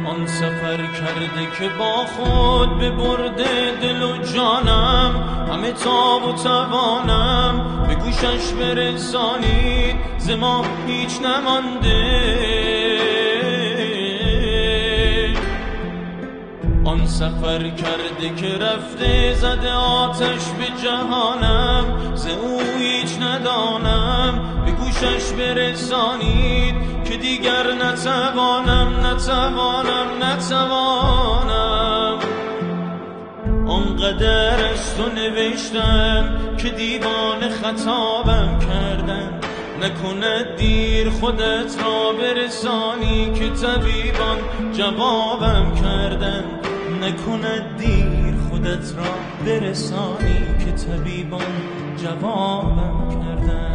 آن سفر کرده که با خود ببرده دل و جانم، همه تاب و توانم به گوشش برسانید، ز ما هیچ نمانده. آن سفر کرده که رفته زده آتش به جهانم، ز او هیچ ندانم به گوشش برسانید، که دیگر نتوانم. آنقدر از تو نوشتم که دیوانه خطابم کردن، نکند دیر خودت را برسانی که طبیبان جوابم کردن، نکند دیر خودت را برسانی که طبیبان جوابم کردن.